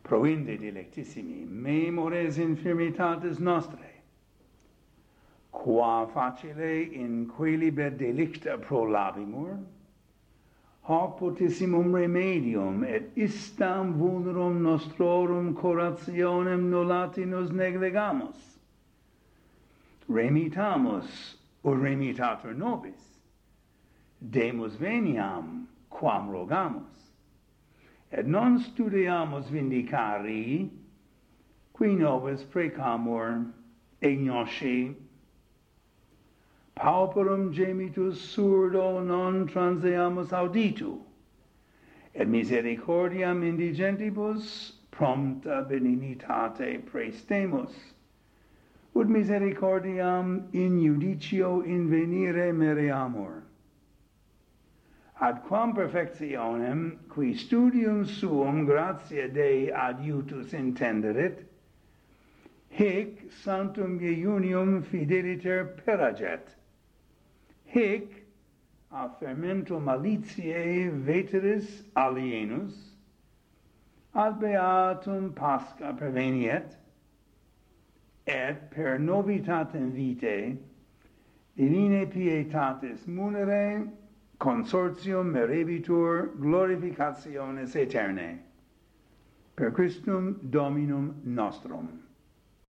Proinde dilectissimi, memores infirmitatis nostrae, qua facile in quaelibet delicta prolabimur, hoc potissimum remedium et istam vulnerum nostrorum corationem nullati nos negligamus. Remitamus, ut remitatur nobis, demus veniam, quam rogamus, et non studiamus vindicari, qui nobis precamur ignosci. Pauperum gemitus surdo non transeamus auditu, et misericordiam indigentibus prompta benignitate praestemus, ut misericordiam in judicio invenire mereamur. Ad quam perfectionem, qui studium suum gratia Dei adiutus intenderit, hic sanctum jejunium fideliter peraget, hic a fermento malitiae veteris alienus, ad beatum Pascha perveniet, et per novitatem vitae divine pietatis munere consortium merebitur glorificationes aeternae. Per Christum Dominum nostrum.